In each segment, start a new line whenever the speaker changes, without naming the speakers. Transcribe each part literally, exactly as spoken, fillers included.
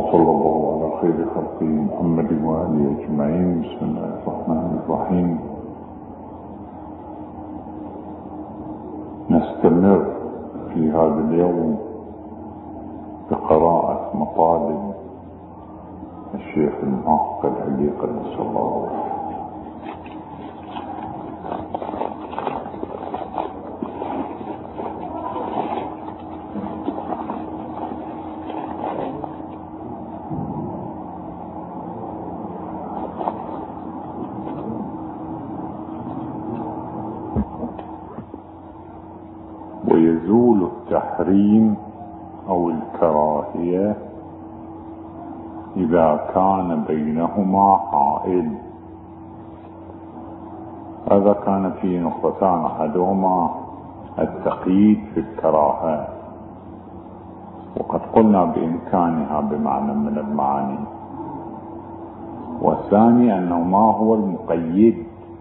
وصلى الله على خير خلقه محمد وآله أجمعين. بسم الله الرحمن الرحيم. نستمر في هذا اليوم بقراءة مطالب الشيخ المحقق العلي قدس الله روحه. ويزول التحريم أو الكراهية إذا كان بينهما حائل. هذا كان فيه نقطتان، أحدهما التقييد في الكراهة، وقد قلنا بإمكانها بمعنى من المعاني، والثاني أنه ما هو المقيد.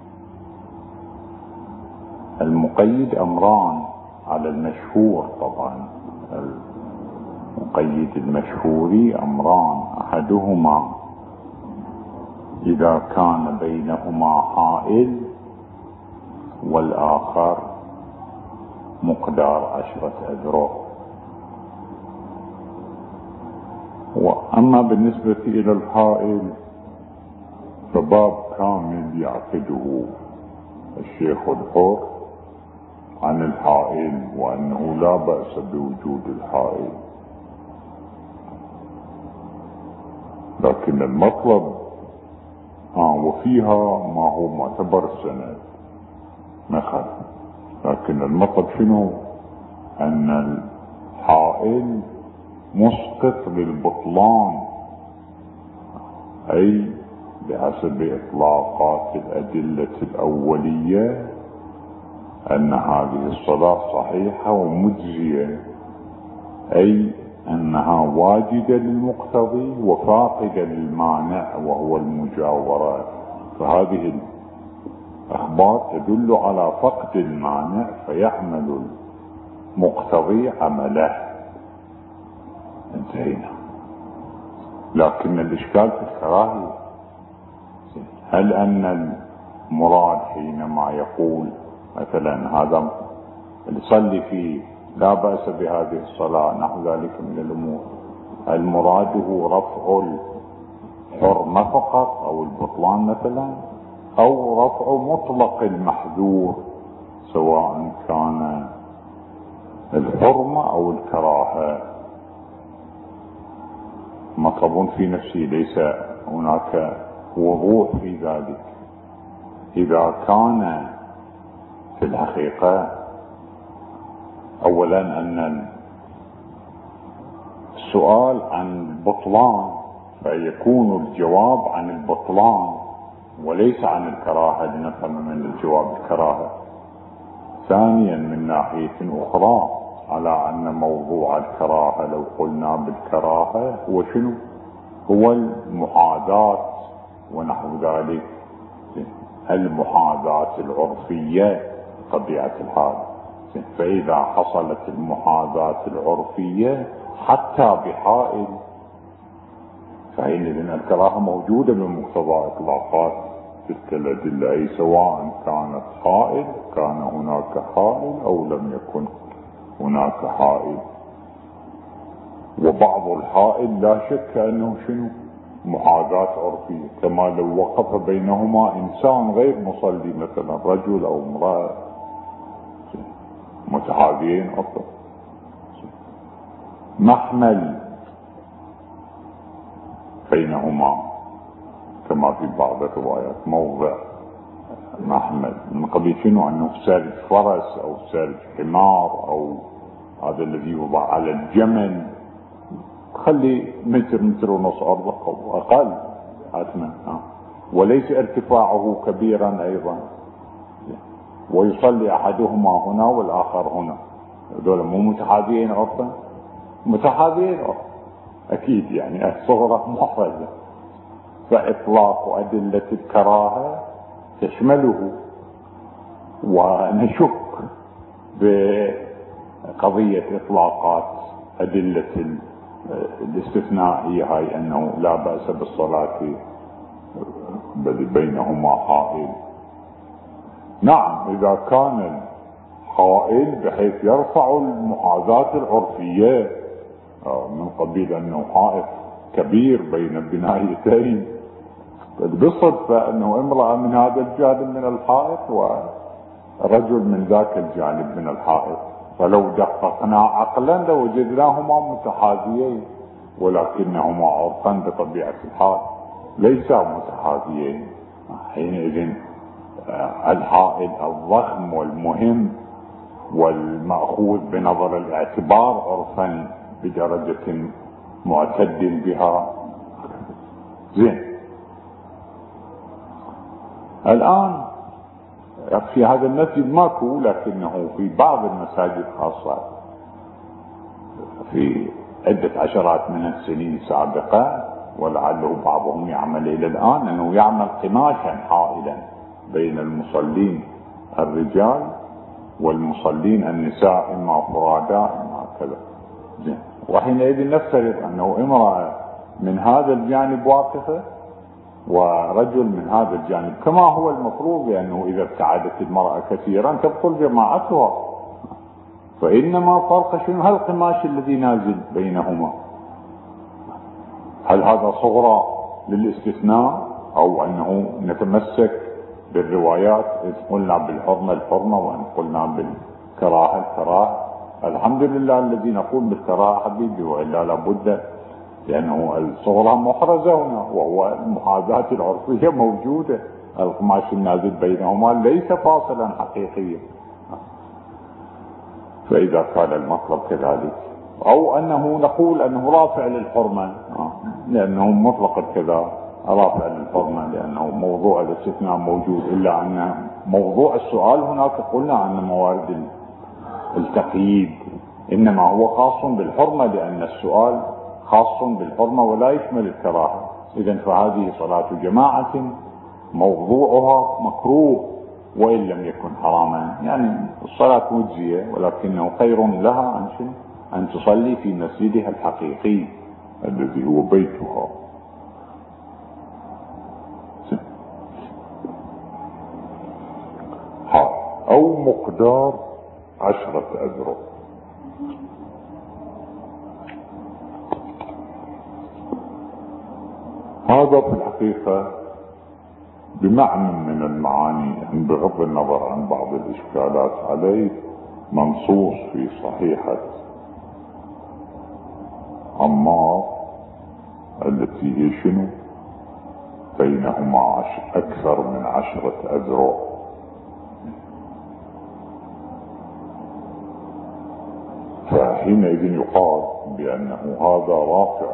المقيد أمران على المشهور، طبعا المقيد المشهور أمران، أحدهما إذا كان بينهما حائل، والآخر مقدار عشرة أذرع. وأما بالنسبة إلى الحائل فباب كامل يعقده الشيخ الحر عن الحائل، وأنه لا بأس بوجود الحائل، لكن المطلب آه وفيها ما هو معتبر سند مثلا، لكن المطلب شنو؟ أن الحائل مسقط للبطلان، أي بحسب إطلاقات الأدلة الأولية أن هذه الصلاة صحيحة ومجزية، أي أنها واجدة للمقتضي وفاقدة للمانع وهو المجاورة. فهذه الأخبار تدل على فقد المانع فيعمل المقتضي عمله. انتهينا. لكن الإشكال في الكراهية، هل أن المراد حينما يقول مثلا هذا اللي يصلي فيه لا بأس بهذه الصلاة نحو ذلك من الأمور، المراد رفع الحرمة فقط أو البطلان مثلا، أو رفع مطلق المحذور سواء كان الحرمة أو الكراهة؟ مطلب في نفسه، ليس هناك وضوح في ذلك. إذا كان في الحقيقة أولا أن السؤال عن البطلان فيكون الجواب عن البطلان وليس عن الكراهة، لنفهم من الجواب الكراهة. ثانيا من ناحية أخرى على أن موضوع الكراهة لو قلنا بالكراهة هو شنو؟ هو المحاذاة ونحو ذلك، المحاذاة العرفية طبيعة الحال. فإذا حصلت المحاذاة العرفية حتى بحائل فحينئذ الكراهة موجودة بمقتضى إطلاقات تلك الأدلة، أي سواء كانت حائل كان هناك حائل أو لم يكن هناك حائل. وبعض الحائل لا شك أنه شنو؟ محاذاة عرفية، كما لو وقف بينهما إنسان غير مصلي مثلا رجل أو امرأة متحاذيين أصلا، محمل بينهما كما في بعض الروايات موضع محمل من قبيل شنو؟ أنه سارج فرس أو سارج حمار، أو هذا الذي يوضع على الجمل، خلي متر متر ونص أرض أو أقل حتما، وليس ارتفاعه كبيرا أيضا، ويصلي أحدهما هنا والآخر هنا، هذول مو متحاذيين عرفا؟ متحاذيين عرفا أكيد، يعني الصغرى محرزة. فإطلاق أدلة الكراهة تشمله، ونشك بقضية إطلاقات أدلة الاستثناء هي هاي أنه لا بأس بالصلاة بل بينهما حائل. نعم إذا كان الحائل بحيث يرفع المحاذاة العرفية من قبيل أنه حائط كبير بين بنايتين، بالصدفة أنه امرأة من هذا الجانب من الحائط ورجل من ذاك الجانب من الحائط، فلو دققنا عقلا لوجدناهما متحاذيين، ولكنهما عرفا بطبيعة الحال ليسا متحاذيين. حينئذ الحائل الضخم والمهم والمأخوذ بنظر الاعتبار عرفا بدرجة معتد بها. زين، الآن في هذا المسجد ماكو، لكنه في بعض المساجد خاصة في عدة عشرات من السنين سابقة، ولعله بعضهم يعمل إلى الآن، أنه يعمل قماشا حائلا بين المصلين الرجال والمصلين النساء، إما فرادا إما كذا. زين، وحينئذ نفترض أنه امرأة من هذا الجانب واقفة ورجل من هذا الجانب، كما هو المفروض، لأنه إذا ابتعدت المرأة كثيرا تبطل جماعتها، فإنما فرق شنو؟ هل القماش الذي نازل بينهما هل هذا صغرى للاستثناء، أو أنه نتمسك بالروايات إذ قلنا بالحرمة الحرمة وإن قلنا بالكراهة الكراهة؟ الحمد لله الذي نقول بالكراهة حبيبي، وإلا لابد، لأنه الصغرى محرزة هنا، وهو المحاذاة العرفية موجودة، القماش النازل بينهما ليس فاصلا حقيقيا. فإذا كان المطلب كذلك، أو أنه نقول أنه رافع للحرمة، لأنه مطلق كذا رافع للحرمة، لأنه موضوع الاستثناء موجود، إلا أن موضوع السؤال هناك قلنا أن موارد التقييد إنما هو خاص بالحرمة، لأن السؤال خاص بالحرمة ولا يشمل الكراهة. إذن فهذه صلاة جماعة موضوعها مكروه وإن لم يكن حراما، يعني الصلاة مجزية، ولكنه خير لها أن أن تصلي في مسجدها الحقيقي الذي هو بيتها. أو مقدار عشرة أذرع. هذا في الحقيقة بمعنى من المعاني، بغض النظر عن بعض الإشكالات عليه، منصوص في صحيحة عمار التي هي شنو؟ بينهما عشر أكثر من عشرة أذرع. فحينئذ يقال بأنه هذا رافع،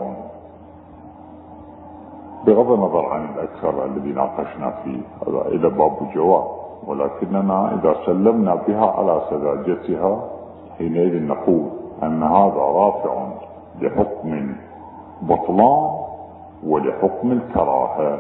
بغض النظر عن الأكثر الذي ناقشنا فيه، هذا إلى باب الجواب، ولكننا إذا سلمنا بها على سذاجتها حينئذ نقول أن هذا رافع لحكم بطلان ولحكم الكراهة.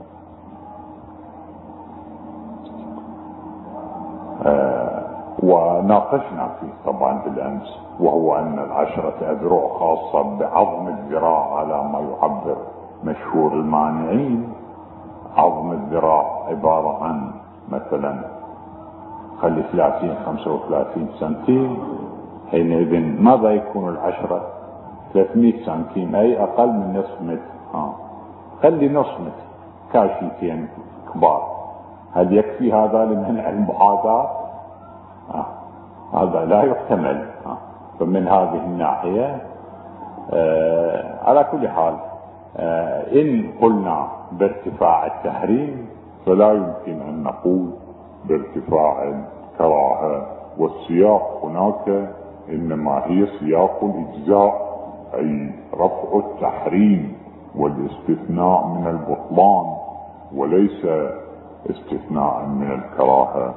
آه وناقشنا فيه طبعا بالأمس، وهو أن العشرة أذرع خاصة بعظم الذراع على ما يعبر مشهور المانعين. عظم الذراع عبارة عن مثلا خلي ثلاثين خمسة وثلاثين سنتيم، حينئذ ماذا يكون العشرة؟ ثلاثمائة سنتيم، أي أقل من نصف متر. آه. خلي نصف متر، كاشيتين كبار، هل يكفي هذا لمنع المحاذاة؟ آه. هذا لا يحتمل. آه. فمن هذه الناحية آه على كل حال آه إن قلنا بارتفاع التحريم فلا يمكن أن نقول بارتفاع الكراهة، والسياق هناك إنما هي سياق الإجزاء، أي رفع التحريم والاستثناء من البطلان، وليس استثناء من الكراهة.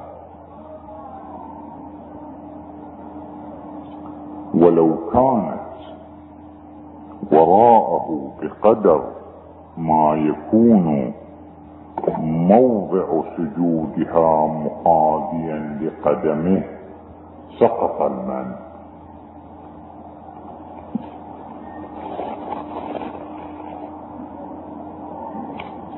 ولو كانت وراءه بقدر ما يكون موضع سجودها محاذيا لقدمه سقط المنع.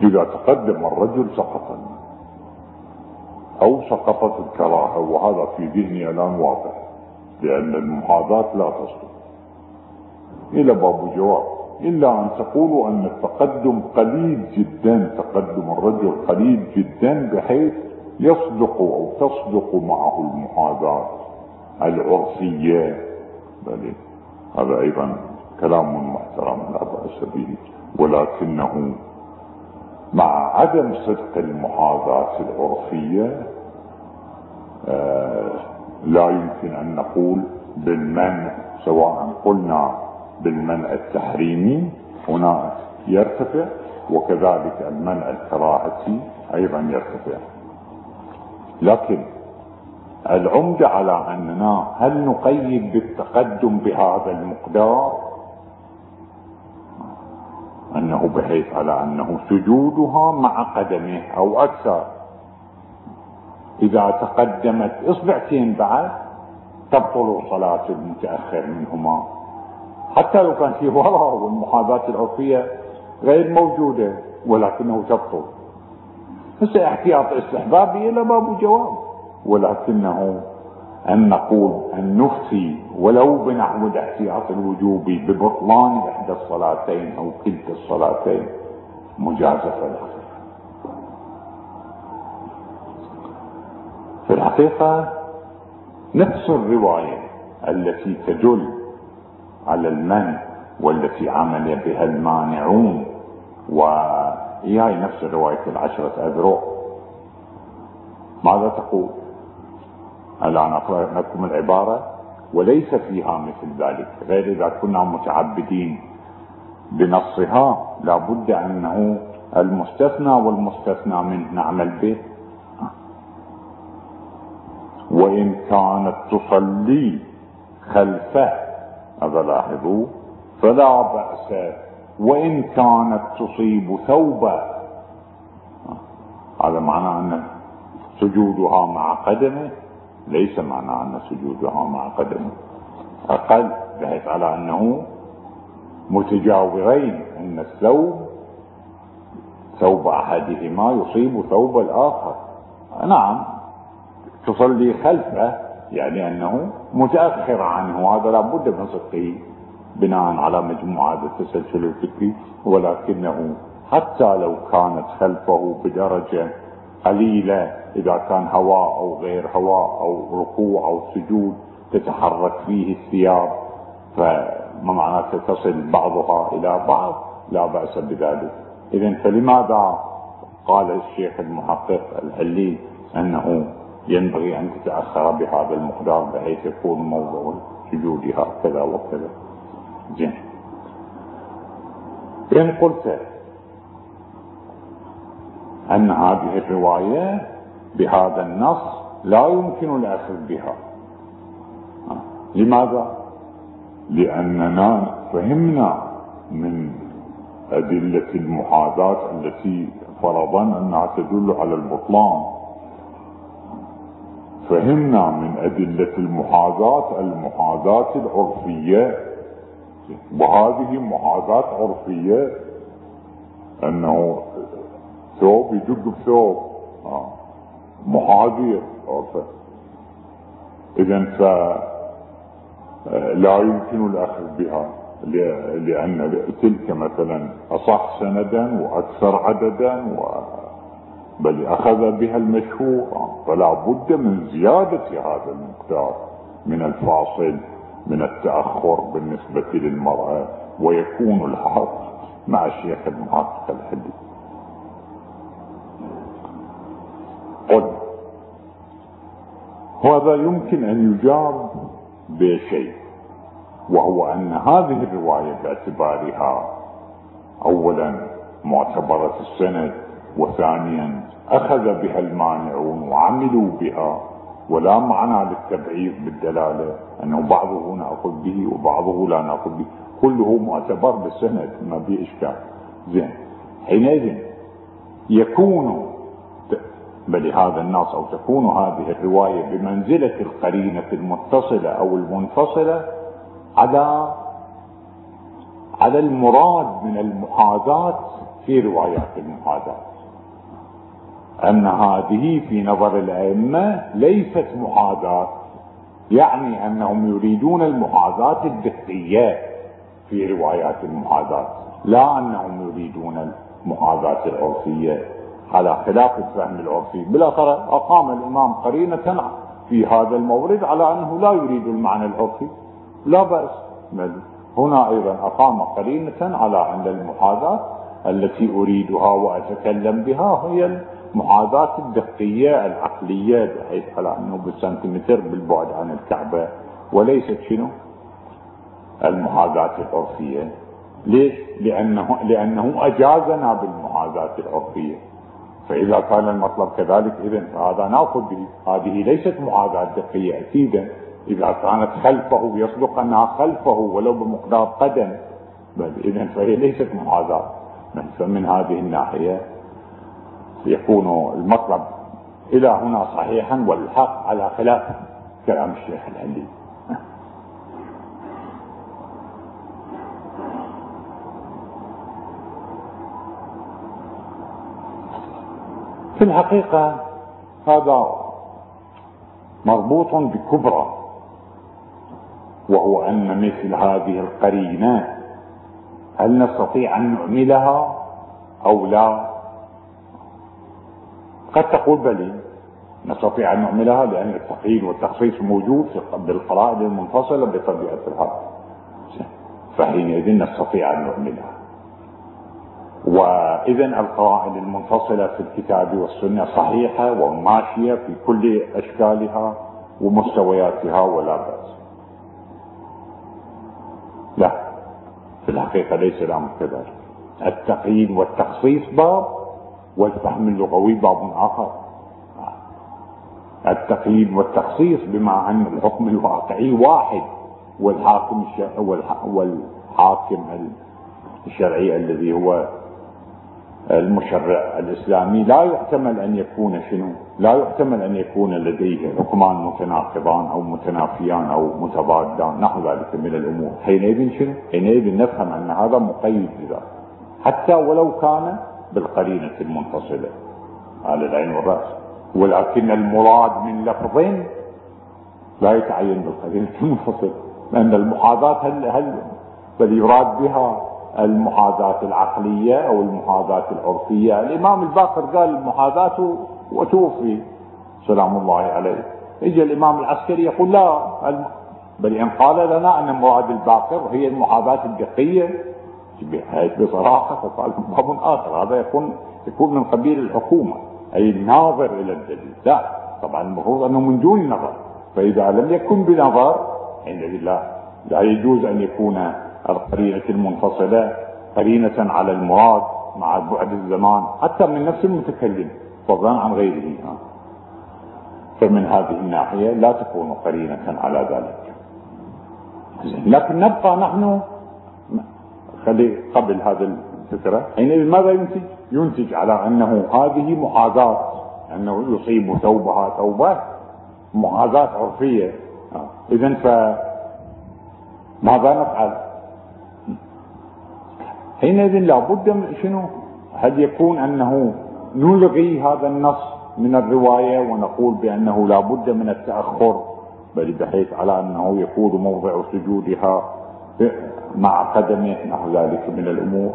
إذا تقدم الرجل سقط المنع أو سقطت الكراهة، وهذا في ذهني الآن واضح، لأن المحاذاة لا تصدق. إلى باب جواب، إلا أن تقولوا أن التقدم قليل جدا، تقدم الرجل قليل جدا بحيث يصدق أو تصدق معه المحاذاة العرفية. بل هذا أيضا كلام محترم لا بأس به، ولكنه مع عدم صدق المحاذاة العرفية آه لا يمكن أن نقول بالمنع، سواء قلنا بالمنع التحريمي هنا يرتفع، وكذلك المنع الكراهتي أيضا يرتفع. لكن العمدة على أننا هل نقيد بالتقدم بهذا المقدار، أنه بحيث على أنه سجودها مع قدمه أو أكثر. إذا تقدمت إصبعتين بعد تبطل صلاة المتأخر منهما، حتى لو كان في وراء والمحاذاة العرفية غير موجودة، ولكنه تبطل. بس احتياط استحبابي إلى باب جواب، ولكنه أن نقول أن نفتي ولو بنحو الاحتياط الوجوبي ببطلان إحدى الصلاتين أو كلتا الصلاتين مجازفة الحقيقة. في الحقيقة نفس الرواية التي تدل على المنع والتي عمل بها المانعون، وهي نفس رواية العشرة أذرع، ماذا تقول؟ الآن أقرأ لكم العبارة: وليس فيها مثل ذلك، غير إذا كنا متعبدين بنصها لابد أنه المستثنى والمستثنى منه نعمل به. وإن كانت تصلي خلفه، هذا لاحظوا، فلا بأس وإن كانت تصيب ثوبه. هذا معنى أن سجودها مع قدمه ليس معنى أن سجودها مع قدمه أقل، بحيث على أنه متجاورين، أن الثوب ثوب أحدهما يصيب ثوب الآخر. نعم تصلي خلفه يعني أنه متأخر عنه، هذا لا بد من صدقه بناء على مجموعة التسلسل الفكري، ولكنه حتى لو كانت خلفه بدرجة قليلة، إذا كان هواء أو غير هواء أو ركوع أو سجود تتحرك فيه الثياب، فما معناته تصل بعضها إلى بعض، لا بأس بذلك. إذن فلماذا قال الشيخ المحقق الحلي أنه ينبغي أن تتأخر بهذا المقدار بحيث يكون موضوع سجودها كذا وكذا؟ زين، إن قلت أن هذه الرواية بهذا النص لا يمكن الأخذ بها، لماذا؟ لأننا فهمنا من أدلة المحاذاة التي فرضنا أنها تدل على البطلان، فهمنا من أدلة المحاذاة المحاذاة العرفية، وهذه محاذاة عرفية، أنه ثوب يدق بثوب محاذير عرفة. إذن فلا يمكن الأخذ بها، لأن تلك مثلا أصح سندا وأكثر عددا، بل أخذ بها المشهور، فلا بد من زيادة هذا المقدار من الفاصل من التأخر بالنسبة للمرأة، ويكون الحق مع الشيخ المحقق الحديث. قل هذا يمكن أن يجاب بشيء، وهو أن هذه الرواية باعتبارها أولا معتبرة السند، وثانيا أخذ بها المانعون وعملوا بها، ولا معنى للتبعيض بالدلالة أنه بعضه نأخذ به وبعضه لا نأخذ به، كله معتبر بالسند ما به إشكال. زين، حينئذ يكون بل هذا النص أو تكون هذه الرواية بمنزلة القرينة المتصلة أو المنفصلة على على المراد من المحاذاة في روايات المحاذاة، أن هذه في نظر الأئمة ليست محاذاة، يعني أنهم يريدون المحاذاة الدقية في روايات المحاذاة، لا أنهم يريدون المحاذاة العرفية على خلاف الفهم العرفي. بالآخر أقام الإمام قرينة في هذا المورد على أنه لا يريد المعنى العرفي، لا بأس، بل هنا أيضا أقام قرينة على أن المحاذاة التي أريدها وأتكلم بها هي المحاذاة الدقية العقلية، بحيث على أنه بالسنتيمتر بالبعد عن الكعبة، وليست شنو المحاذاة العرفية. ليش؟ لأنه, لأنه أجازنا بالمحاذاة العرفية. فإذا كان المطلب كذلك إذن فهذا نأخذ به، هذه ليست محاذاة دقية أكيدا. إذا كانت خلفه يصدق أنها خلفه ولو بمقدار قدم، بل إذن فهي ليست محاذاة. فمن هذه الناحية يكون المطلب إلى هنا صحيحا، والحق على خلاف كلام الشيخ العلي. في الحقيقة هذا مربوط بكبرى، وهو أن مثل هذه القرينة هل نستطيع أن نعملها أو لا؟ قد تقول بلي نستطيع أن نعملها، لأن التقييد والتخصيص موجود بالقرائن المنفصلة بطبيعة الحال، فحينئذ نستطيع أن نعملها. وإذن القرائن المنفصلة في الكتاب والسنة صحيحة وماشية في كل أشكالها ومستوياتها ولا بأس. لا، في الحقيقة ليس الأمر كذلك. التقييد والتخصيص باب، والفهم اللغوي باب آخر. التقييد والتخصيص بما أن الحكم الواقعي واحد، والحاكم والحاكم الشرعي الذي هو المشرع الإسلامي لا يحتمل أن يكون شنو؟ لا يحتمل أن يكون لديه حكمان متناقضان أو متنافيان أو متضادان، نحو ذلك من الأمور. حينئذ شنو؟ حينئذ نفهم أن هذا مقيد بذلك، حتى ولو كان بالقرينة المنفصلة على العين والرأس. ولكن المراد من لفظ لا يتعين بالقرينة المنفصلة، لأن المحاذاة هل هل بل يراد بها المحاذاة العقلية أو المحاذاة العرفية. الإمام الباقر قال المحاذاة وتوفي سلام الله عليه. يجي الإمام العسكري يقول لا، بل إن قال لنا أن مراد الباقر هي المحاذاة الدقية بصراحة، فقال باب آخر، هذا يكون يكون من قبيل الحكومة، أي الناظر إلى الدليل. لا، طبعا المفروض أنه من دون النظر، فإذا لم يكن بنظر حينئذ لا لا يجوز أن يكون القرينة المنفصلة قرينة على المراد مع بعد الزمان حتى من نفس المتكلم فضلا عن غيره. فمن هذه الناحية لا تكون قرينة على ذلك. لكن نبقى نحن خلي قبل هذه الفكرة، حينئذ ماذا ينتج؟ ينتج على أنه هذه محاذاة، أنه يصيب ثوبها ثوبه، محاذاة عرفية. إذن فماذا نفعل؟ حينئذ لا بد من شنو؟ هل يكون أنه نلغي هذا النص من الرواية ونقول بأنه لا بد من التأخر، بل بحيث على أنه يكون موضع سجودها مع قدمه، نحو ذلك من الأمور.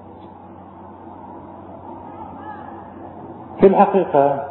في الحقيقة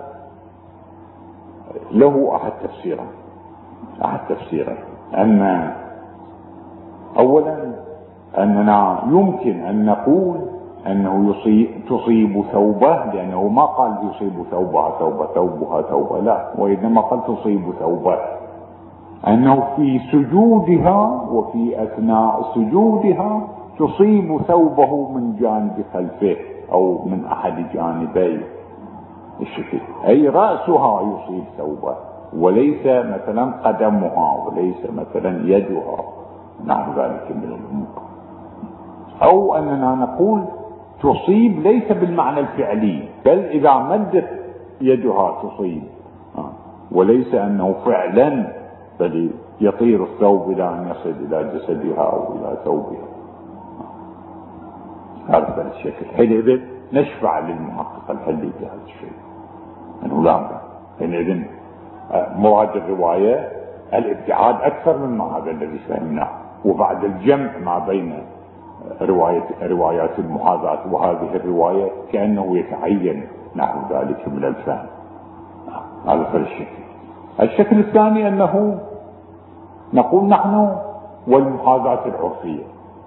له أحد تفسيرا أحد تفسيرا أن أولا أننا يمكن أن نقول أنه يصيب تصيب ثوبه، لأنه ما قال يصيب ثوبها ثوبه ثوبها ثوبه، لا، وإنما قال تصيب ثوبه، أنه في سجودها وفي أثناء سجودها تصيب ثوبه من جانب خلفه أو من أحد جانبي الشكل، أي رأسها يصيب ثوبه، وليس مثلا قدمها، وليس مثلا يدها، نحو ذلك من الأمور. أو أننا نقول تصيب ليس بالمعنى الفعلي، بل إذا مدت يدها تصيب، وليس أنه فعلا بل يطير الثوب إلى أن يصل إلى جسدها أو إلى ثوبها. هذا الشكل. حينئذ نشفع للمحقق الحلي في هذا الشيء انه لا. حينئذ مراد الرواية الابتعاد اكثر مما هذا الذي فهمناه، وبعد الجمع ما بين رواية روايات المحاذاة وهذه الرواية كأنه يتعين نحو ذلك من الفهم. هذا هو الشكل. الشكل الثاني أنه نقول نحن والمحاذاة العرفية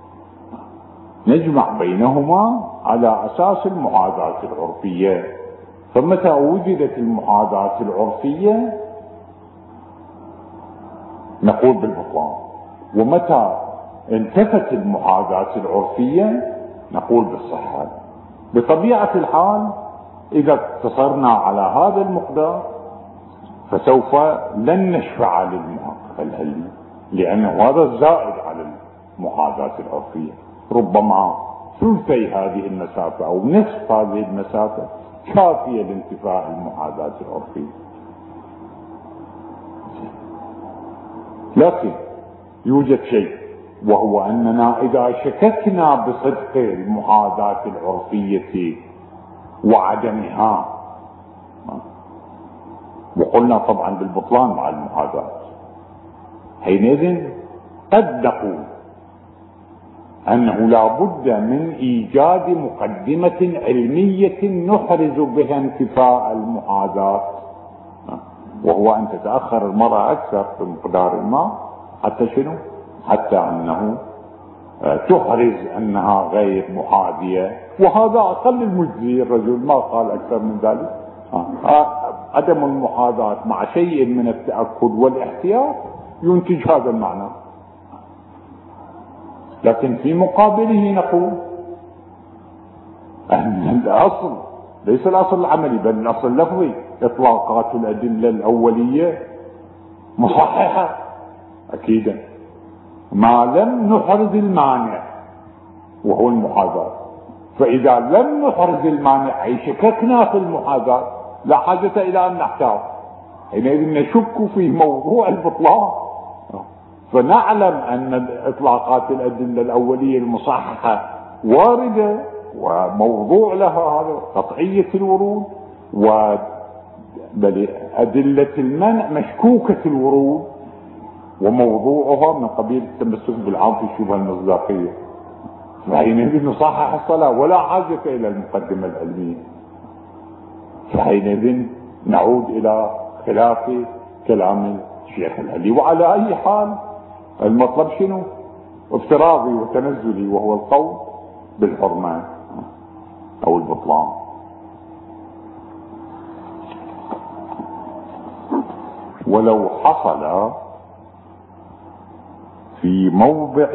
نجمع بينهما على أساس المحاذاة العرفية، فمتى وجدت المحاذاة العرفية نقول بالبطلان، ومتى انتفت المحاذاة العرفية نقول بالصحة. بطبيعة الحال إذا اقتصرنا على هذا المقدار فسوف لن نشفع للمحقق الحلي، لأنه هذا الزائد على المحاذاة العرفية. ربما ثلثي هذه المسافة أو نصف هذه المسافة كافية لانتفاء المحاذاة العرفية. لكن يوجد شيء، وهو أننا إذا شككنا بصدق المحاذاة العرفية وعدمها، وقلنا طبعا بالبطلان مع المحاذاة، حينئذ قد نقول أنه لا بد من إيجاد مقدمة علمية نحرز بها انتفاء المحاذاة، وهو أن تتأخر المرأة أكثر بمقدار ما حتى شنو؟ حتى أنه تحرز أنها غير محاذية، وهذا أقل المجزي. الرجل ما قال أكثر من ذلك. عدم المحاذاة مع شيء من التأكد والاحتياط ينتج هذا المعنى. لكن في مقابله نقول أن الأصل ليس الأصل العملي بل الأصل اللفظي، إطلاقات الأدلة الأولية مصححة أكيدا ما لم نحرز المانع وهو المحاذاة. فإذا لم نحرز المانع أي شككنا في المحاذاة لا حاجة إلى أن نحتاط، حينئذ نشك في موضوع البطلان، فنعلم أن إطلاقات الأدلة الأولية المصححة واردة وموضوع لها هذا قطعية الورود، وأدلة المنع مشكوكة الورود وموضوعها من قبيل التمسك بالعام في الشبهة المصداقية. فحينئذ نصحح الصلاة ولا حاجة إلى المقدمة العلمية. فحينئذ نعود إلى خلاف كلام الشيخ الحلي. وعلى أي حال المطلب شنو؟ افتراضي وتنزلي، وهو القول بالحرمان أو البطلان. ولو حصل في موضع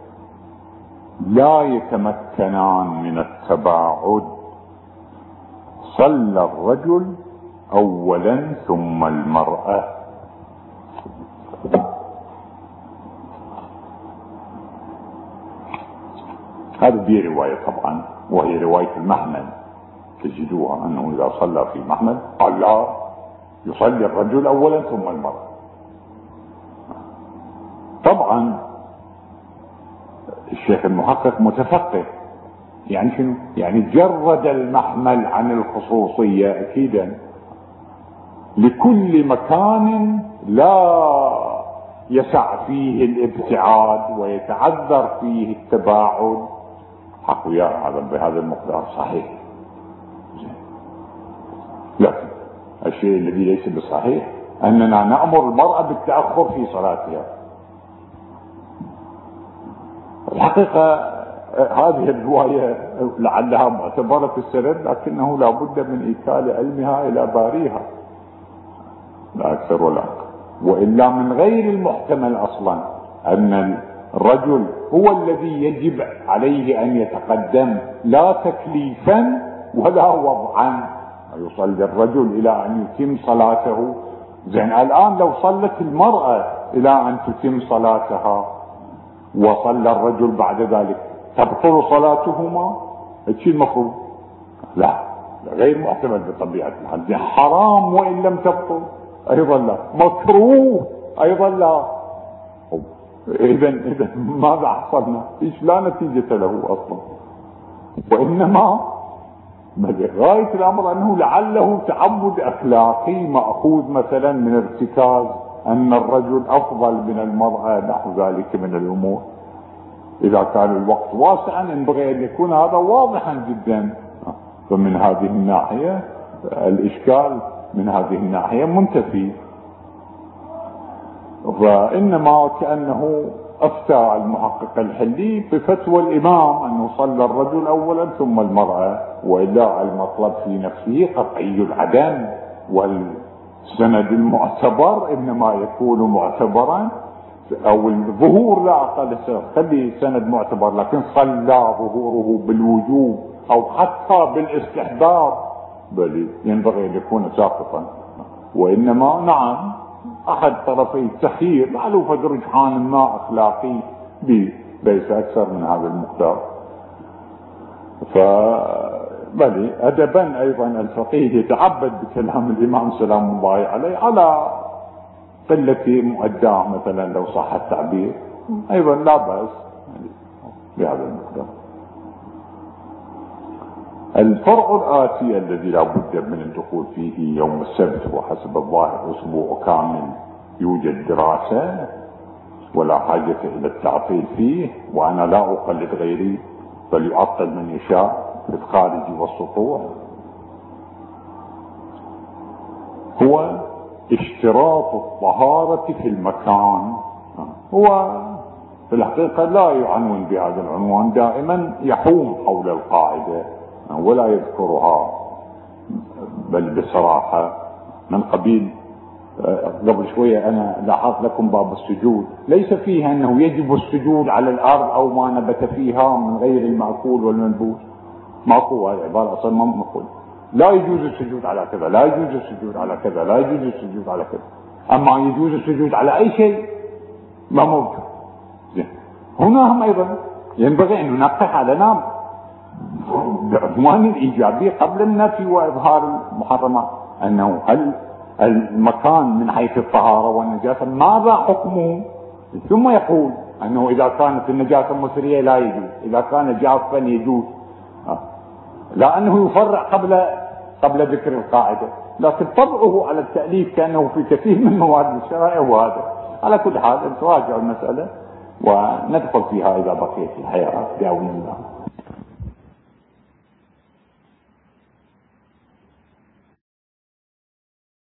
لا يتمكنان من التباعد صلى الرجل أولا ثم المرأة. هذه دي رواية طبعا، وهي رواية المحمل، تجدوها أنه إذا صلى في محمل قال لا يصلي الرجل أولا ثم المرأة. طبعا الشيخ المحقق متفقه، يعني شنو؟ يعني جرد المحمل عن الخصوصية أكيدا، لكل مكان لا يسع فيه الابتعاد ويتعذر فيه التباعد حق وياه هذا بهذا المقدار صحيح. لكن الشيء الذي ليس بصحيح أننا نأمر المرأة بالتأخر في صلاتها. الحقيقة هذه الرواية لعلها معتبرة في السند، لكنه لا بد من إيكال علمها إلى باريها لا أكثر ولا أقل. وإلا من غير المحتمل أصلا أن الرجل هو الذي يجب عليه أن يتقدم لا تكليفا ولا وضعا. يصلي الرجل إلى أن يتم صلاته. زين الآن لو صلت المرأة إلى أن تتم صلاتها وصلى الرجل بعد ذلك تبطل صلاتهما؟ الشيء المفروض لا، غير محتمل بطبيعة الحال. حرام وإن لم تبطل أيضا لا، مكروه أيضا لا. إذا إذا ماذا حصلنا؟ إيش لا نتيجة له أصلا. وإنما بل غاية الأمر أنه لعله تعبد أخلاقي مأخوذ مثلا من ارتكاز أن الرجل أفضل من المرأة، نحو ذلك من الأمور. إذا كان الوقت واسعا ينبغي أن يكون هذا واضحا جدا. فمن هذه الناحية الإشكال من هذه الناحية منتفي. فإنما كأنه أفتى المحقق الحلي بفتوى الإمام أنه صلى الرجل أولا ثم المرأة، وإلا المطلب في نفسه قطعي العدم، والسند المعتبر إنما يكون معتبرا أو الظهور لا أقل خلي سند معتبر، لكن صلى ظهوره بالوجوب أو حتى بالاستحباب بل ينبغي أن يكون ساقطا. وإنما نعم أحد طرفي التخيير لعله فد رجحان ما أخلاقي ليس أكثر من هذا المقدار. فبل أدبا أيضا الفقيه يتعبد بكلام الإمام سلام الله عليه على قلة مؤداه مثلا لو صح التعبير، أيضا لا بأس بهذا المقدار. الفرع الآتي الذي لا بد من الدخول فيه يوم السبت، وحسب الظاهر أسبوع كامل يوجد دراسة ولا حاجة إلى التعطيل فيه، وأنا لا أقلد غيري بل يعطل من يشاء في الخارج والسطوع، هو اشتراط الطهارة في المكان. هو في الحقيقة لا يعنون بهذا العنوان، دائما يحوم حول القاعدة ولا يذكرها بل بصراحة. من قبيل قبل شوية أنا لاحظت لكم باب السجود ليس فيها أنه يجب السجود على الأرض أو ما نبت فيها من غير المأكول والمنبوذ، ماكو هاي عبارة أصلا ما نقول لا يجوز السجود على كذا، لا يجوز السجود على كذا، لا يجوز السجود على كذا. أما يجوز السجود على أي شيء ما موجود. هنا هم أيضا ينبغي أن ننقح على نام بعنوان الإيجابي قبل النفي وإظهار المحرمات، أنه هل المكان من حيث الطهارة والنجاسة ماذا حكمه، ثم يقول أنه إذا كانت النجاسة مسرية لا يجوز، إذا كان جافا يجوز، لا أنه يفرع قبل قبل ذكر القاعدة، لكن طبعه على التأليف كأنه في كثير من مواد الشرائع. وهذا على كل حال نراجع المسألة وندخل فيها إذا بقيت الحياة بعون الله.